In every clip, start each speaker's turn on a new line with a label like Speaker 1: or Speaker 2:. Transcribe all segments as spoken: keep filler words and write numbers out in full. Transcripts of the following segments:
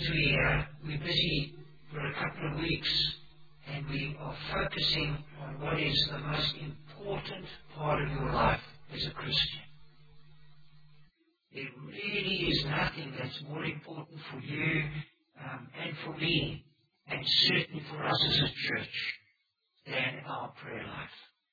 Speaker 1: we, uh, we're busy for a couple of weeks and we are focusing on what is the most important part of your life as a Christian. There really is nothing that's more important for you um, and for me, and certainly for us as a church, than our prayer life.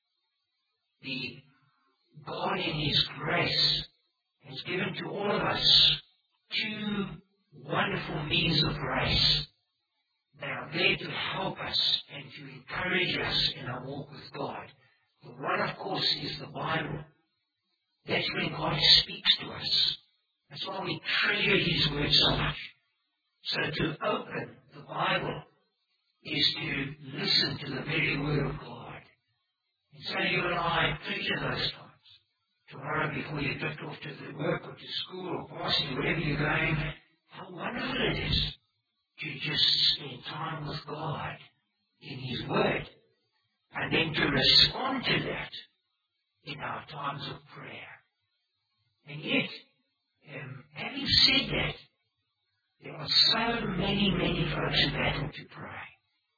Speaker 1: The God in His grace has given to all of us two wonderful means of grace. They are there to help us and to encourage us in our walk with God. The one, of course, is the Bible. That's when God speaks to us. That's why we treasure His Word so much. So to open the Bible is to listen to the very Word of God. And so you and I treasure those times. Tomorrow before you drift off to the work or to school or passing, wherever you're going, how wonderful it is to just spend time with God in His Word, and then to respond to that in our times of prayer. And yet, um, having said that, there are so many, many folks who battle to pray.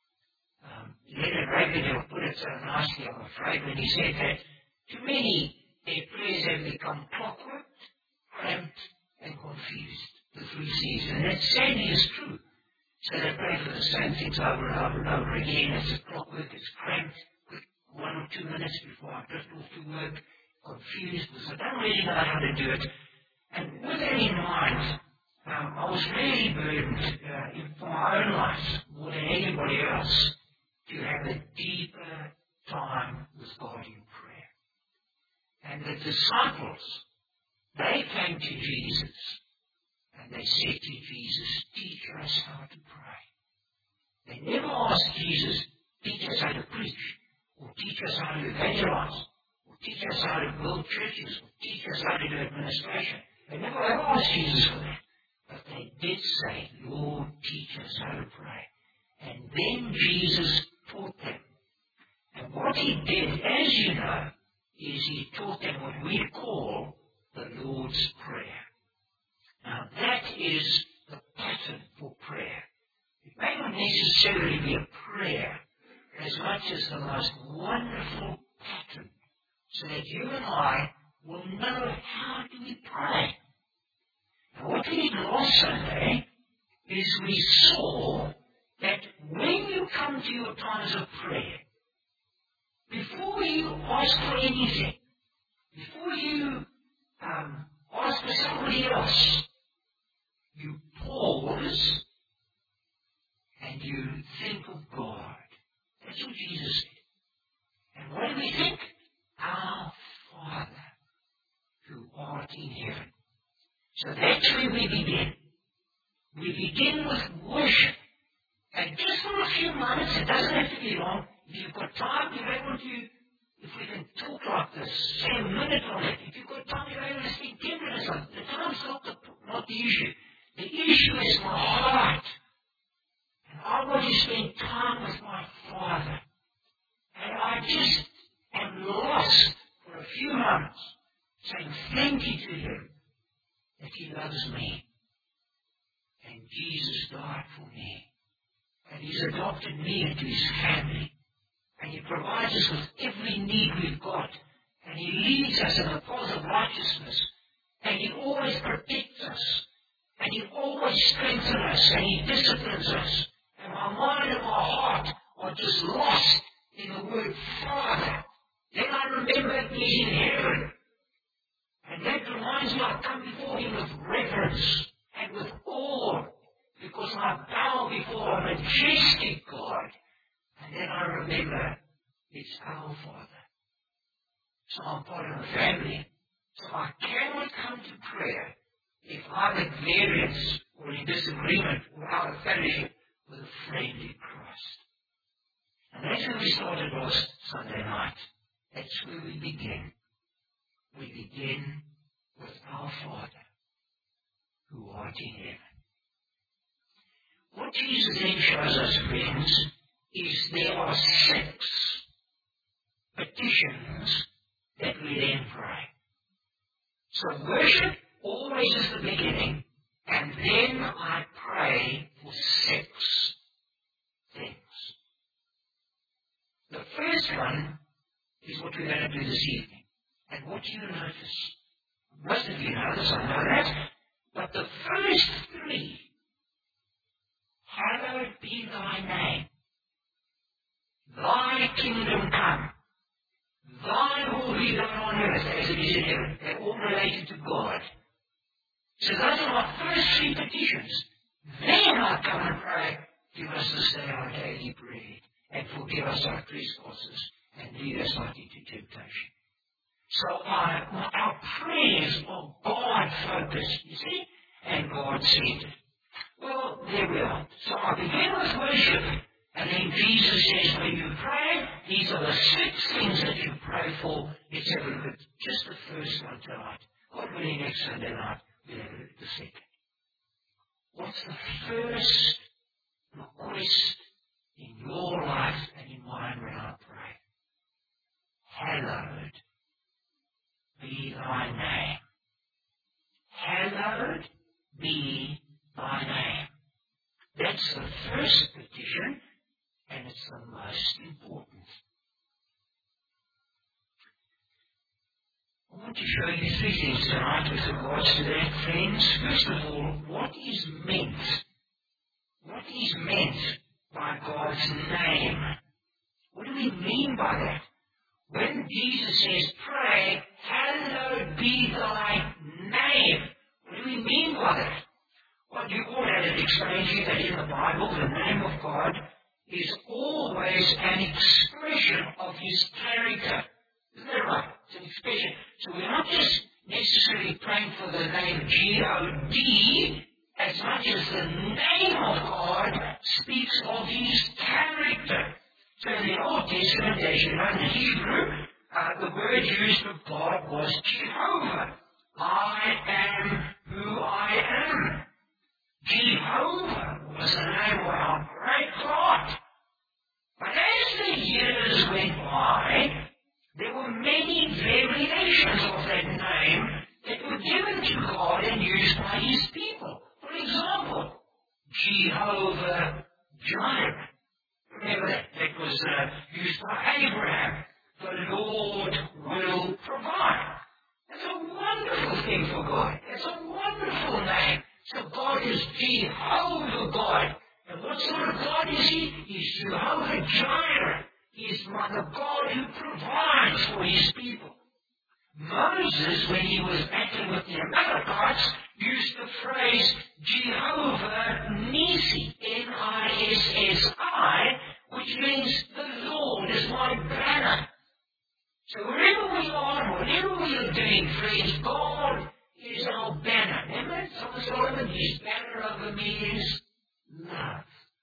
Speaker 1: Um, Leonard Ravenhill put it so nicely, I'm afraid, when he said that to many, their prayers have become clockworked, cramped, and confused. The three C's. And that sadly is true. So they pray for the same things over and over and over again. It's a clockwork, it's cramped, quick one or two minutes before I drift off to work, confused, because I don't really know how to do it. And with that in mind, um, I was really burdened uh, in, for my own life, more than anybody else, to have a deeper time with God in prayer. And the disciples, they came to Jesus, and they said to Jesus, teach us how to pray. They never asked Jesus, teach us how to preach, or teach us how to evangelize, or teach us how to build churches, or teach us how to do administration. They never ever asked Jesus for that. But they did say, Lord, teach us how to pray. And then Jesus taught them. And what He did, as you know, is He taught them what we call the Lord's Prayer. Now that is the pattern for prayer. It may not necessarily be a prayer as much as the most wonderful pattern, so that you and I will know how do we pray. Now what we did last Sunday is we saw that when you come to your times of prayer, before you ask for anything, before you um, ask for somebody else, you pause and you think of God. That's what Jesus said. And what do we think? Our Father, who art in heaven. So that's where we begin. We begin with worship. And just for a few moments, it doesn't have to be long. If you've got time, you may want to, if we can talk like this, say a minute on it. If you've got time, you may want to spend ten minutes on it. The time's not the, not the issue. The issue is my heart. And I want to spend time with my Father. And I just am lost for a few moments, saying thank you to Him that He loves me. And Jesus died for me. And He's adopted me into His family. And He provides us with every need we've got. And He leads us in the path of righteousness. And He always protects us. And He always strengthens us. And He disciplines us. And my mind and my heart are just lost in the word Father. Then I remember He's in heaven. And that reminds me I come before Him with reverence and with awe. Because I bow before a majestic God. And then I remember it's our Father. So I'm part of a family. So I cannot come to prayer if I'm at variance or in disagreement or out of fellowship with a friend in Christ. And that's where we started last Sunday night. That's where we begin. We begin with our Father, who art in heaven. What Jesus then shows us, friends, is there are six petitions that we then pray. So worship always is the beginning, And then I pray for six things. The first one is what we're going to do this evening. And what do you notice? Most of you notice, I know that. But the first three, hallowed be thy name. Thy kingdom come. Thy will be done on earth as it is in heaven. They're all related to God. So those are our first three petitions. Then I come and pray, give us this day our daily bread, and forgive us our trespasses, and lead us not into temptation. So our, our prayers are God-focused, you see, and God-centered. Well, there we are. So I begin with worship, and then Jesus says, when you pray, these are the six things that you pray for. Let's have a look at just the first one tonight. God willing, next Sunday night, we'll have a look at the second. What's the first request in your life and in mine when I pray? Hallowed be thy name. Hallowed be thy name. That's the first petition, and it's the most important. I want to show you three things tonight with regards to that, friends. First of all, what is meant? What is meant by God's name? What do we mean by that? When Jesus says, pray, hallowed be thy name. What do we mean by that? Well, you all had it explained to you that in the Bible, the name of God is always an expression of His character. Isn't that right? It's an expression. So we're not just necessarily praying for the name G O D, as much as the name of God speaks of His character. So in the Old Testament, as you know, in Hebrew, uh, the word used for God was Jehovah. I am who I am. Jehovah was the name of our great God. But as the years went by, there were many variations of that name that were given to God and used by His people. For example, Jehovah Jireh. Remember that? That was uh, used by Abraham. The Lord will provide. That's a wonderful thing for God. That's a wonderful name. So God is Jehovah God. And what sort of God is He? He's Jehovah Jireh. He is the God who provides for His people. Moses, when he was battling with the Amalekites, used the phrase Jehovah Nissi, N I S S I, which means the Lord is my banner. So wherever we are, whatever we are doing, friends, God is our banner. Remember, Song of Solomon, His banner over me is love.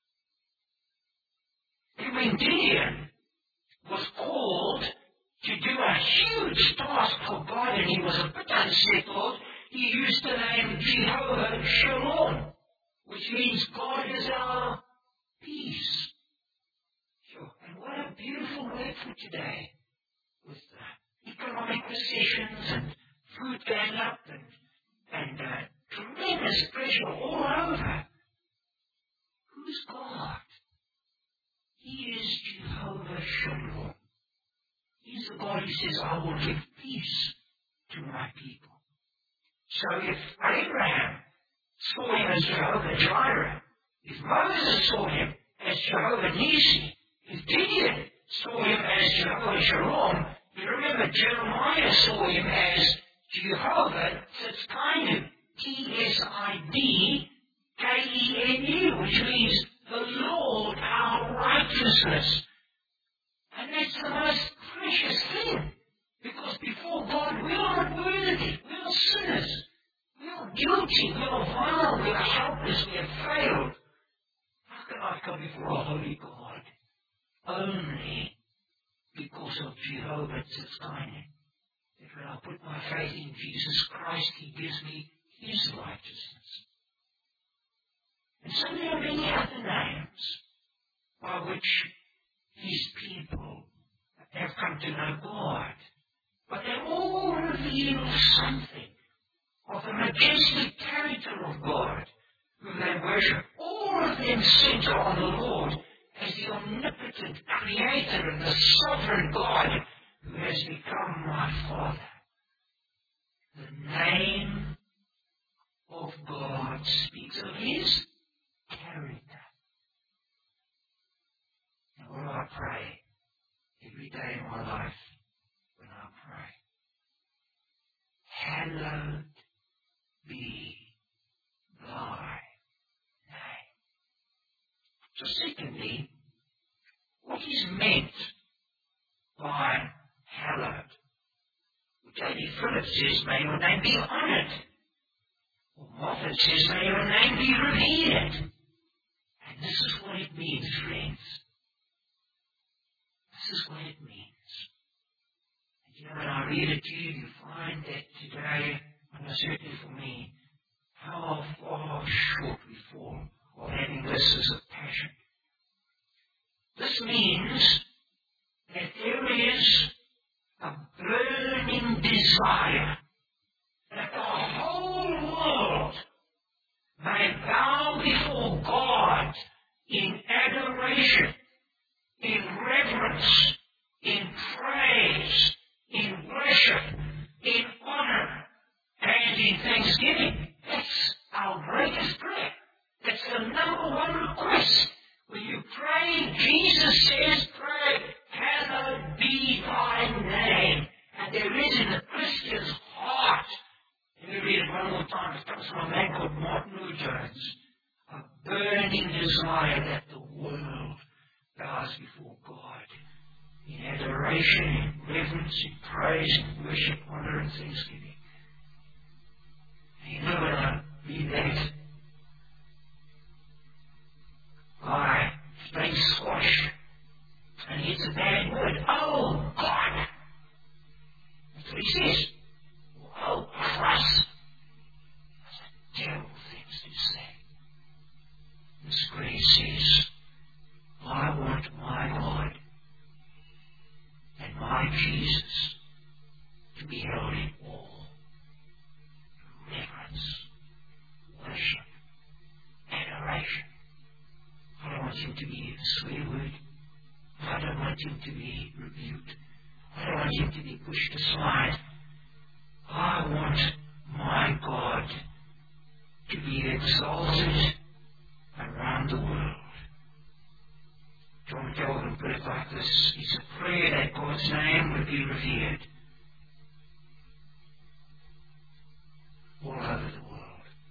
Speaker 1: And when Gideon was called to do a huge task for God and he was a bit unsettled, he used the name Jehovah Shalom, which means God is our peace. Sure. And what a beautiful word for today, with uh, economic recessions and food going up and, and uh, tremendous pressure all over. Who's God? He is Jehovah Shalom. He's the God who says, I will give peace to my people. So if Abraham saw him as Jehovah Jireh, if Moses saw him as Jehovah Nissi, if Gideon saw him as Jehovah Shalom, you remember Jeremiah saw him as Jehovah Tzidkenu, T S I D K E N U, which means the Lord our righteousness. And that's the most precious thing, because before God we are not worthy, we are sinners, we are guilty, we are vile, we are helpless, we have failed. How can I come before a holy God? Only because of Jehovah Tzidkenu. That when I put my faith in Jesus Christ, He gives me His righteousness. And so there are many other names by which His people have come to know God. But they all reveal something of the majestic character of God, whom they worship, all of them center on the Lord as the omnipotent Creator and the sovereign God who has become my Father. The name of God speaks of His character. And what do I pray every day in my life when I pray? Hallowed be thy name. So secondly, what is meant by hallowed? J D Phillips says, may your name be honored. Or Moffat says, may your name be revered. And this is what it means, friends. This is what it means. And you know, when I read it to you, you find that today, and certainly for me, how far short we fall of having this as a passion. This means that there is a burning desire that the whole world may bow before God in adoration, in reverence, in praise, in worship, in honor, and in thanksgiving. That's our greatest prayer. That's the number one request. When you pray, Jesus says, pray, hallowed be thy name. And there is in the Christian's heart, let me read it one more time, it comes from a man called Martin Lloyd-Jones, a burning desire that the world bows before God in adoration, in reverence, in praise, in worship, honor, and thanksgiving. And you know when I read that, I play squash, and it's a bad word. Oh, God! That's what he says. Oh, Christ! That's a terrible thing to say. This grace says, I want my God and my Jesus to be held in awe, reverence, worship, adoration. I don't want him to be a swear word. I don't want him to be rebuked. I don't want him to be pushed aside. I want my God to be exalted around the world. John Calvin put it like this. It's a prayer that God's name would be revered all over the world.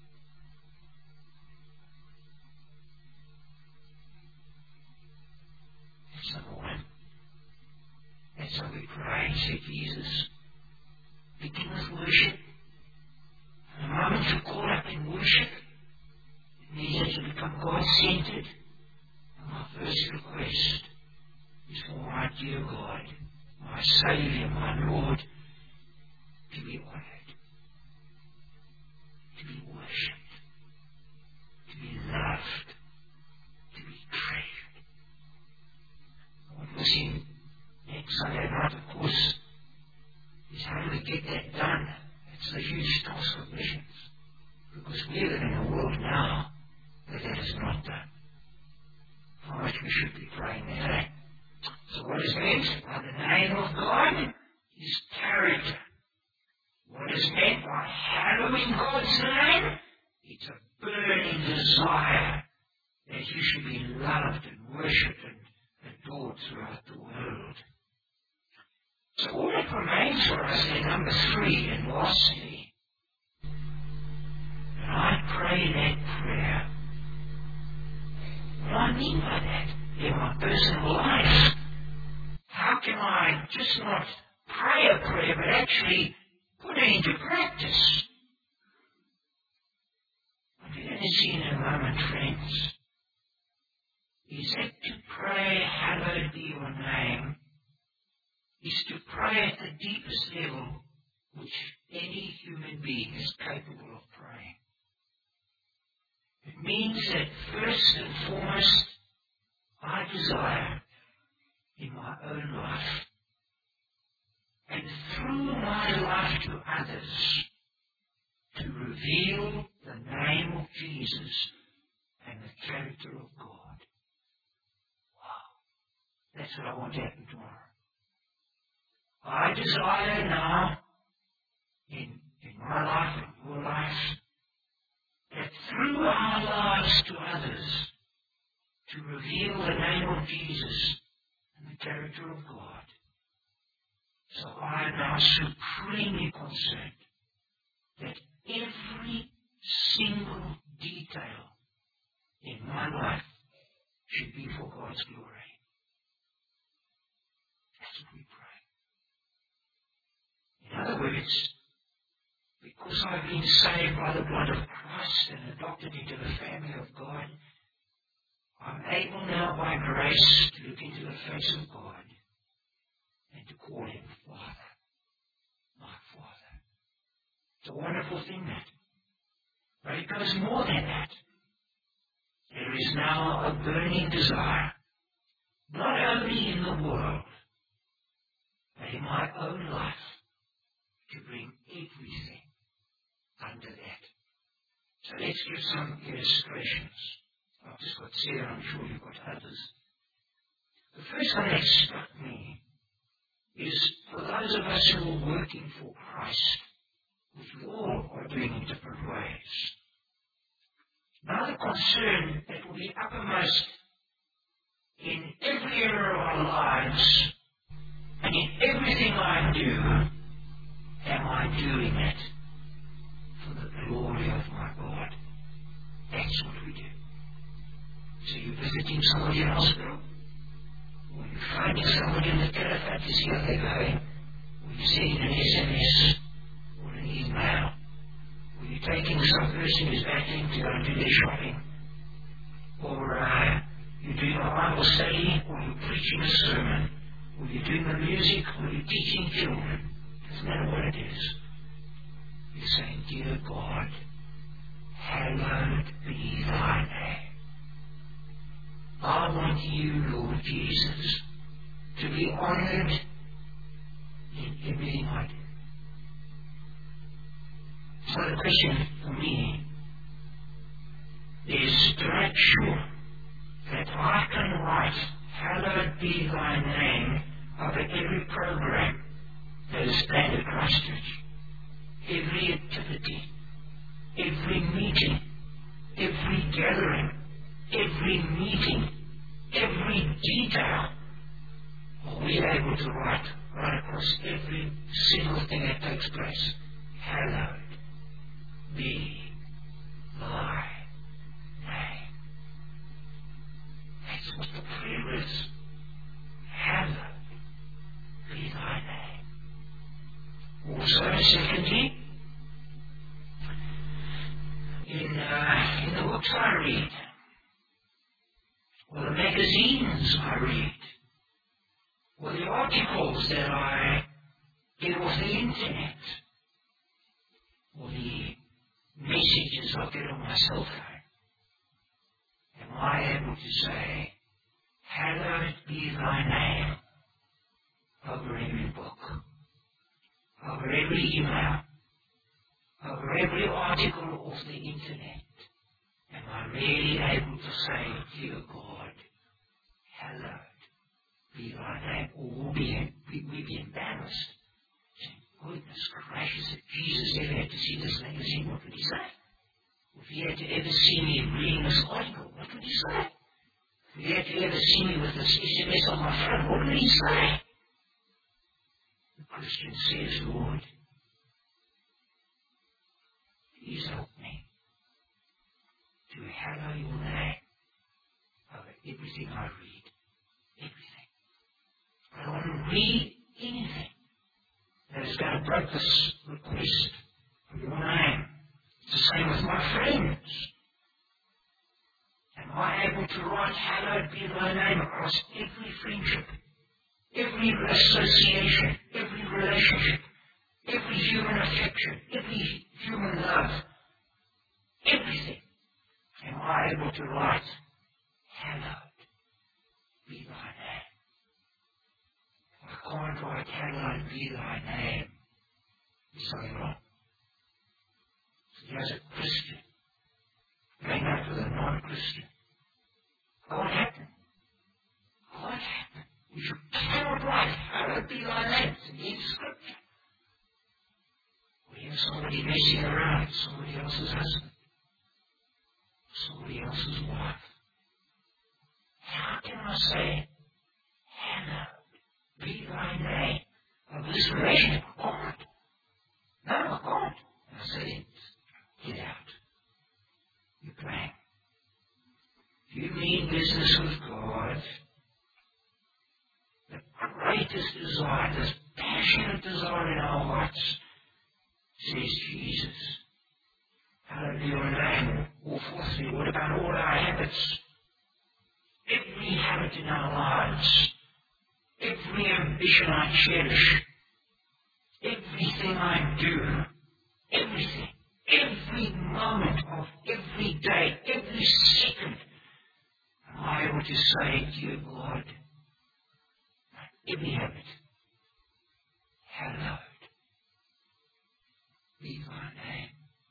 Speaker 1: That's number one. That's how we pray and say, Jesus, begin with worship. And the moment you call up in worship, it means that you become God-centered. And my first request is for my dear God, my Saviour, my Lord, to be honoured, to be worshipped, to be loved, to be craved. What we'll see next Sunday night, of course, is how do we get that done? It's a huge task of missions. Because we live in a world now where that is not done. How much we should be praying that, eh? So what is meant by the name of God is character. What is meant by hallowing God's name? It's a burning desire that you should be loved and worshipped and adored throughout the world. So all that remains for us in number three and lastly, and I pray that prayer. What do I mean by that? In my personal life, how can I just not pray a prayer, but actually put it into practice? What you're going to see in a moment, friends, is that to pray, hallowed be your name, is to pray at the deepest level which any human being is capable of praying. It means that first and foremost, I desire in my own life and through my life to others to reveal the name of Jesus and the character of God. Wow. That's what I want to happen tomorrow. I desire now, in, in my life and your life, that through our lives to others, to reveal the name of Jesus and the character of God. So I am now supremely concerned that every single detail in my life should be for God's glory. That's what we pray. In other words, because I've been saved by the blood of Christ and adopted into the family of God, I'm able now by grace to look into the face of God and to call Him Father, my Father. It's a wonderful thing, that. But it goes more than that. There is now a burning desire, not only in the world, but in my own life, to bring everything under that. So let's give some illustrations. I've just got Sarah, I'm sure you've got others. The first one that struck me is for those of us who are working for Christ, which we all are doing in different ways. Now the concern that will be uppermost in every area of our lives and in everything I do, am I doing it for the glory of my God? That's what we do. So you're visiting somebody in hospital, or you're finding somebody in the telephone to see how they're going, or you're sending an S M S or an email, or you're taking some person who's battling to go and do their shopping, or uh, you're doing a Bible study, or you're preaching a sermon, or you're doing the music, or you're teaching children. Doesn't matter what it is. You're saying, Dear God, hallowed be thy name. I want you, Lord Jesus, to be honored in everything I do. So the question for me is to make sure that I can write, hallowed be thy name, over every program that is planned at Christchurch, every activity, every meeting, every gathering, every meeting, every detail. Are we able to write right across every single thing that takes place? Hallowed be thy name. That's what the prayer is. Hallowed be thy name. Also, secondly, in, uh, in the books I read, or the magazines I read, or the articles that I get off the internet, or the messages I get on my cell phone, am I able to say, hallowed be thy name, over every book, over every email, over every article off the internet? Am I really able to say, Dear God, hallowed be thy name? Or will we be, we be embarrassed? Saying, goodness gracious, if Jesus ever had to see this magazine, what would he say? If he had to ever see me reading this article, what would he say? If he had to ever see me with this S M S on my phone, what would he say? The Christian says, Lord, please help me to hallow your name over everything I read. Everything. I don't want to read anything that is going to break this request for your name. It's the same with my friends. Am I able to write hallowed be thy name across every friendship, every association, every relationship, every human affection, every human love, everything? Am I able to write, hallowed be thy name? I can't write, hallowed be thy name. There's something wrong. Here's a Christian going out with a non-Christian. What happened? What happened? We should cannot write, hallowed be thy name, in Scripture. We have somebody messing around, somebody else's husband, somebody else's wife. How can I say, hallowed be thy name of this relationship? I can't. No, I can't. And I said, get out. You're playing. If you mean business with God, the greatest desire, this passionate desire in our hearts, says Jesus. Hallowed be your name. Or fourthly, what about all our habits? Every habit in our lives, every ambition I cherish, everything I do, everything, every moment of every day, every second, am I able to say, dear God, every habit, hallowed be thy name.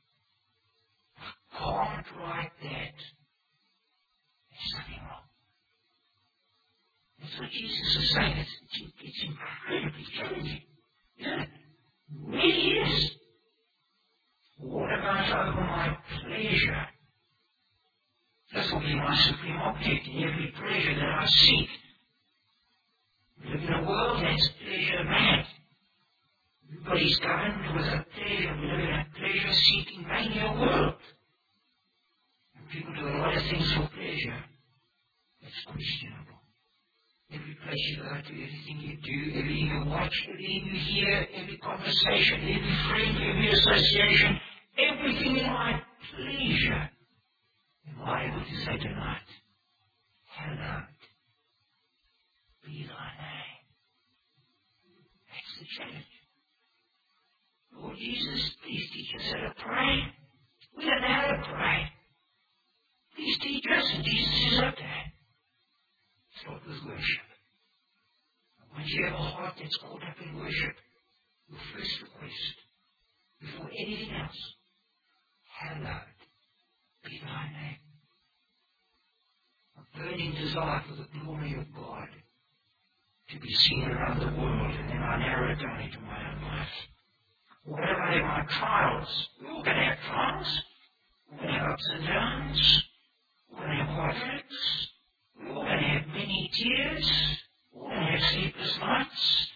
Speaker 1: I can't write that. There's something wrong. That's what Jesus is saying. It's, it's, it's incredibly challenging. Yeah, it really is. What about over my pleasure? This will be my supreme object in every pleasure that I seek. We live in a world that's pleasure mad. Everybody's governed with a pleasure. We live in a pleasure-seeking mania world. And people do a lot of things for pleasure. That's questionable. Every place you go to, everything you do, everything you watch, everything you hear, every conversation, every friend, every association, everything in my pleasure. Am I able to say tonight, hallowed be thy name? That's the challenge. Lord Jesus, please teach us how to pray. We don't know how to pray. Please teach us, and Jesus is up there. Start with worship. And once you have a heart that's caught up in worship, your first request, before anything else, hallowed be thy name. A burning desire for the glory of God to be seen around the world, and then I narrow it down into my own life. What about in my trials? We're all going to have trials. We're going to have ups and downs. We're going to have heartaches. We're all going to have many tears. We're all going to have sleepless nights.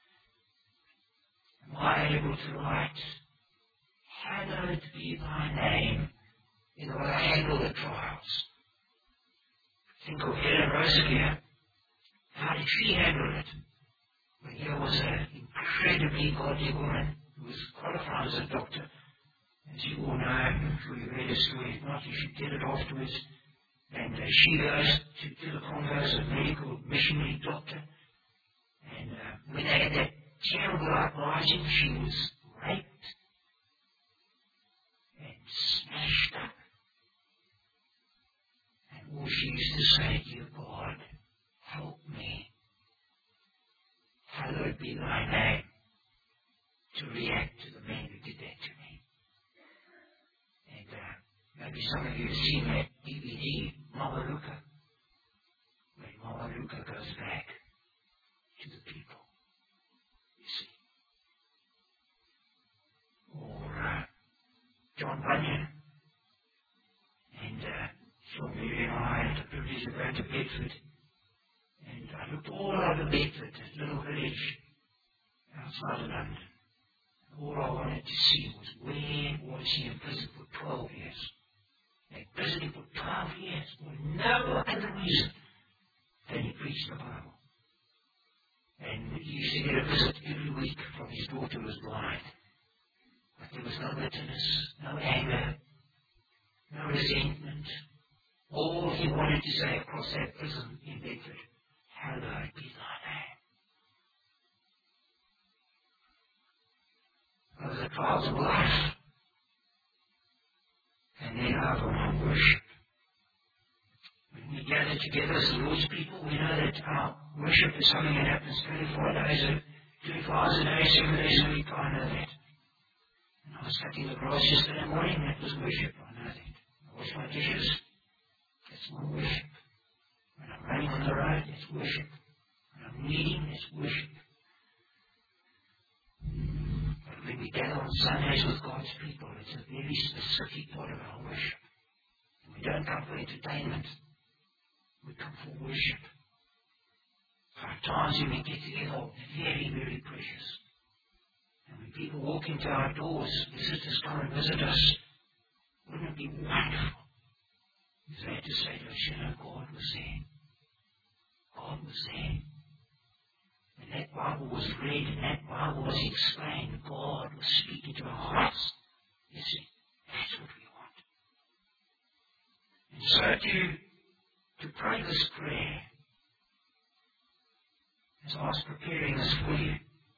Speaker 1: Am I able to write, hallowed be thy name, in the way I handle the trials? Think of Helen Roseveare. How did she handle it? Well, here was an incredibly godly woman who was qualified as a doctor. As you all know, I'm sure you read her story. If not, you should get it afterwards. And uh, she goes to, to the Congo as a medical missionary doctor. And uh, when they had that terrible uprising, she was raped and smashed up. And all she used to say, dear God, help me. Hallowed be thy name, to react to the man who did that to me. And uh, maybe some of you have seen that D V D, Mama Luca, when Mama Luca goes back to the people, you see. Or uh, John Bunyan. And uh, so Mary and I had the privilege of going to Bedford. And I looked all over Bedford, this little village outside of London. All I wanted to see was where was he in prison for twelve years. He had prison for twelve years for no other reason than he preached the Bible. And he used to get a visit every week from his daughter who was blind. But there was no bitterness, no anger, no resentment. All he wanted to say across that prison in Bedford, hallowed be thy name. Over the trials of life. And then over my worship. When we gather together as the Lord's people, we know that our worship is something that happens twenty-four days a twenty-four hours a day, seven days a week. I know that. And I was cutting the grass yesterday morning, that was worship. I know that. I wash my dishes, that's more worship. When I'm running on the road, that's worship. When I'm reading, that's worship. But when we gather on Sundays with God's people, it's a very specific part of our worship. And we don't come for entertainment. We come for worship. Our times when we get together are very, very precious. And when people walk into our doors, visitors come and visit us, wouldn't it be wonderful if they had to say to us, you know, God was there. God was there. When that Bible was read and that Bible was explained, God was speaking to our hearts. You see, that's what we want. And so to, to pray this prayer, as I was preparing this for you,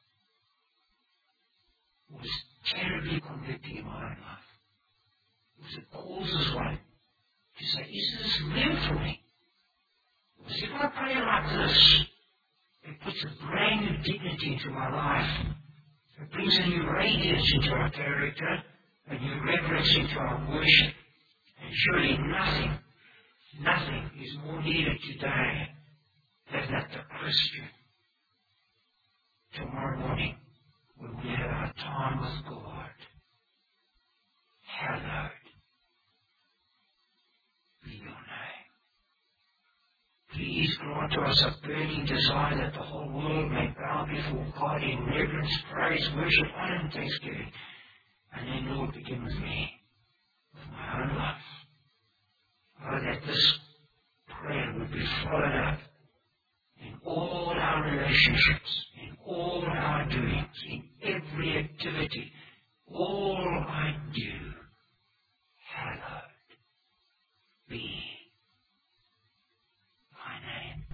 Speaker 1: was terribly convicting in my own life. It was a causes one to say, is this real for me? Because if I pray like this, it puts a brand new dignity into my life. It brings a new radiance into our character, a new reverence into our worship. And surely nothing, nothing is more needed today than that the Christian, tomorrow morning, when we have our time with God, hallowed be your name. Please grant to us a burning desire that the whole world may bow before God in reverence, praise, worship, honor, and thanksgiving. And then, Lord, begin with me, with my own life. Oh, that this prayer would be followed up in all our relationships, in all our doings, in every activity, all I do, hallowed be